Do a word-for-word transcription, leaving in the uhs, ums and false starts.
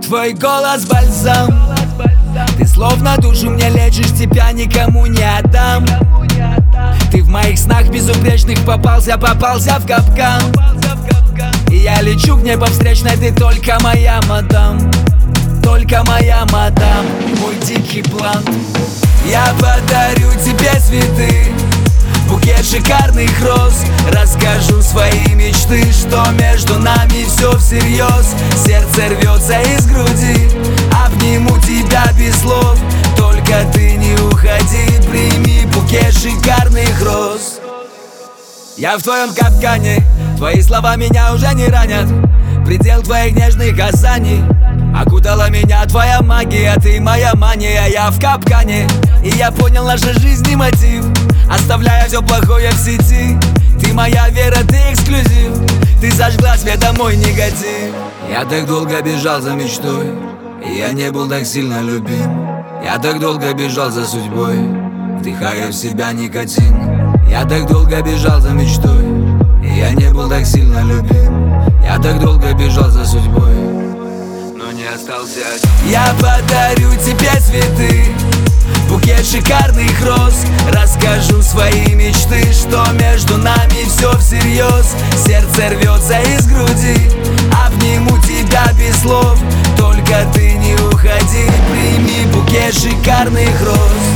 твой голос бальзам. Ты словно душу мне лечишь, тебя никому не отдам. Ты в моих снах безупречных попался, попался в капкан. И я лечу к небу встречной, ты только моя мадам. Только моя мадам, мой дикий план. Я подарю тебе цветы, букет шикарных роз. Расскажу свои мечты, что между нами все всерьез. Сердце рвется из груди, обниму тебя без слов. Только ты не уходи, прими букет шикарных роз. Я в твоем капкане, твои слова меня уже не ранят. Предел твоих нежных касаний. Окутала меня твоя магия, ты моя мания, я в капкане. И я понял нашей жизни мотив, оставляя все плохое в сети. Ты моя вера, ты эксклюзив, ты зажгла светом мой негатив. Я так долго бежал за мечтой, и я не был так сильно любим. Я так долго бежал за судьбой, вдыхая в себя никотин. Я так долго бежал за мечтой, и я не был так сильно любим. Я так долго бежал за судьбой, но не остался один. Я подарю тебе цветы, букет шикарных роз. Расскажу свои мечты, что между нами все всерьез. Сердце рвется из груди, обниму тебя без слов. Только ты не уходи, прими букет шикарных роз.